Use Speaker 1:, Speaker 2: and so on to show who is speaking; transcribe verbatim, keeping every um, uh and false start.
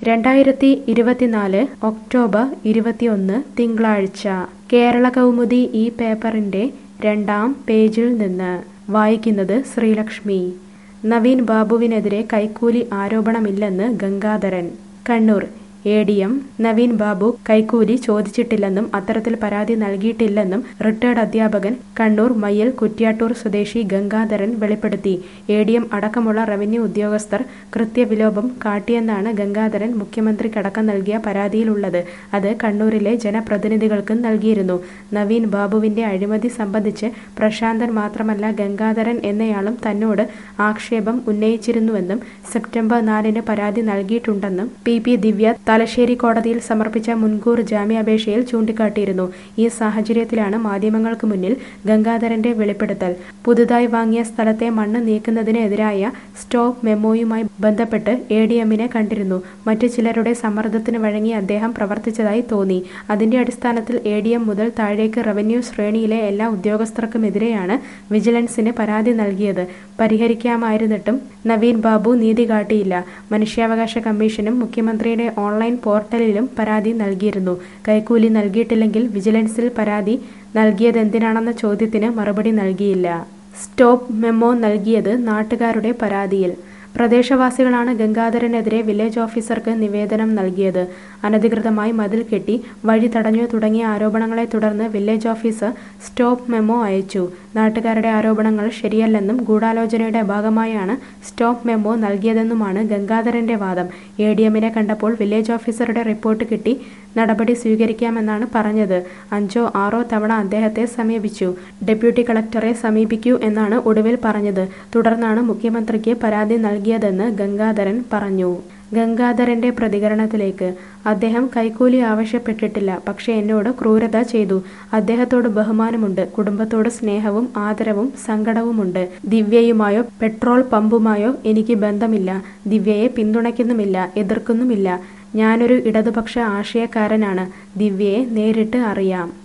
Speaker 1: രണ്ടായിരത്തി ഇരുപത്തിനാല് ഒക്ടോബർ ഇരുപത്തിയൊന്ന് തിങ്കളാഴ്ച കേരള കൗമുദി ഈ പേപ്പറിന്റെ രണ്ടാം പേജിൽ നിന്ന് വായിക്കുന്നത് ശ്രീലക്ഷ്മി. നവീൻ ബാബുവിനെതിരെ കൈക്കൂലി ആരോപണമില്ലെന്ന് Gangadharan. Kannur. A D M Naveen Babu കൈക്കൂലി ചോദിച്ചിട്ടില്ലെന്നും അത്തരത്തിൽ പരാതി നൽകിയിട്ടില്ലെന്നും റിട്ടയർഡ് അധ്യാപകൻ കണ്ണൂർ മയ്യിൽ കുറ്റ്യാട്ടൂർ സ്വദേശി ഗംഗാധരൻ വെളിപ്പെടുത്തി. എ ഡി എം അടക്കമുള്ള റവന്യൂ ഉദ്യോഗസ്ഥർ കൃത്യവിലോപം കാട്ടിയെന്നാണ് ഗംഗാധരൻ മുഖ്യമന്ത്രിക്കടക്കം നൽകിയ പരാതിയിലുള്ളത്. അത് കണ്ണൂരിലെ ജനപ്രതിനിധികൾക്കും നൽകിയിരുന്നു. നവീൻ ബാബുവിന്റെ അഴിമതി സംബന്ധിച്ച് പ്രശാന്തൻ മാത്രമല്ല ഗംഗാധരൻ എന്നയാളും തന്നോട് ആക്ഷേപം ഉന്നയിച്ചിരുന്നുവെന്നും സെപ്റ്റംബർ നാലിന് പരാതി നൽകിയിട്ടുണ്ടെന്നും പി പി ദിവ്യ തലശ്ശേരി കോടതിയിൽ സമർപ്പിച്ച മുൻകൂർ ജാമ്യാപേക്ഷയിൽ ചൂണ്ടിക്കാട്ടിയിരുന്നു. ഈ സാഹചര്യത്തിലാണ് മാധ്യമങ്ങൾക്ക് മുന്നിൽ ഗംഗാധരന്റെ വെളിപ്പെടുത്തൽ. പുതുതായി വാങ്ങിയ സ്ഥലത്തെ മണ്ണ് നീക്കുന്നതിനെതിരായ സ്റ്റോപ്പ് മെമ്മോയുമായി ബന്ധപ്പെട്ട് എ ഡി എമ്മിനെ കണ്ടിരുന്നു. മറ്റു ചിലരുടെ സമ്മർദ്ദത്തിന് വഴങ്ങി അദ്ദേഹം പ്രവർത്തിച്ചതായി തോന്നി. അതിന്റെ അടിസ്ഥാനത്തിൽ എ ഡി എം മുതൽ താഴേക്ക് റവന്യൂ ശ്രേണിയിലെ എല്ലാ ഉദ്യോഗസ്ഥർക്കുമെതിരെയാണ് വിജിലൻസിന് പരാതി നൽകിയത്. പരിഹരിക്കാമായിരുന്നിട്ടും നവീൻ ബാബു നീതി കാട്ടിയില്ല. മനുഷ്യാവകാശ കമ്മീഷനും മുഖ്യമന്ത്രിയുടെ ഓൺലൈൻ പോർട്ടലിലും പരാതി നൽകിയിരുന്നു. കൈക്കൂലി നൽകിയിട്ടില്ലെങ്കിൽ വിജിലൻസിൽ പരാതി നൽകിയതെന്തിനാണെന്ന ചോദ്യത്തിന് മറുപടി നൽകിയില്ല. സ്റ്റോപ്പ് മെമ്മോ നൽകിയത് നാട്ടുകാരുടെ പരാതിയിൽ. പ്രദേശവാസികളാണ് ഗംഗാധരനെതിരെ വില്ലേജ് ഓഫീസർക്ക് നിവേദനം നൽകിയത്. അനധികൃതമായി മതിൽ കെട്ടി, വഴി തടഞ്ഞു തുടങ്ങിയ ആരോപണങ്ങളെ തുടർന്ന് വില്ലേജ് ഓഫീസർ സ്റ്റോപ്പ് മെമ്മോ അയച്ചു. നാട്ടുകാരുടെ ആരോപണങ്ങൾ ശരിയല്ലെന്നും ഗൂഢാലോചനയുടെ ഭാഗമായാണ് സ്റ്റോപ്പ് മെമ്മോ നൽകിയതെന്നുമാണ് ഗംഗാധരന്റെ വാദം. എ ഡി എമ്മിനെ കണ്ടപ്പോൾ വില്ലേജ് ഓഫീസറുടെ റിപ്പോർട്ട് കിട്ടി നടപടി സ്വീകരിക്കാമെന്നാണ് പറഞ്ഞത്. അഞ്ചോ ആറോ തവണ അദ്ദേഹത്തെ സമീപിച്ചു. ഡെപ്യൂട്ടി കളക്ടറെ സമീപിക്കൂ എന്നാണ് ഒടുവിൽ പറഞ്ഞത്. തുടർന്നാണ് മുഖ്യമന്ത്രിക്ക് പരാതി നൽകിയതെന്ന് ഗംഗാധരൻ പറഞ്ഞു. ഗംഗാധരന്റെ പ്രതികരണത്തിലേക്ക്. അദ്ദേഹം കൈക്കൂലി ആവശ്യപ്പെട്ടിട്ടില്ല. പക്ഷേ എന്നോട് ക്രൂരത ചെയ്തു. അദ്ദേഹത്തോട് ബഹുമാനമുണ്ട്. കുടുംബത്തോട് സ്നേഹവും ആദരവും സങ്കടവുമുണ്ട്. ദിവ്യയുമായോ പെട്രോൾ പമ്പുമായോ എനിക്ക് ബന്ധമില്ല. ദിവ്യയെ പിന്തുണയ്ക്കുന്നുമില്ല, എതിർക്കുന്നുമില്ല. ഞാനൊരു ഇടതുപക്ഷ ആശയക്കാരനാണ്. ദിവ്യയെ നേരിട്ട് അറിയാം.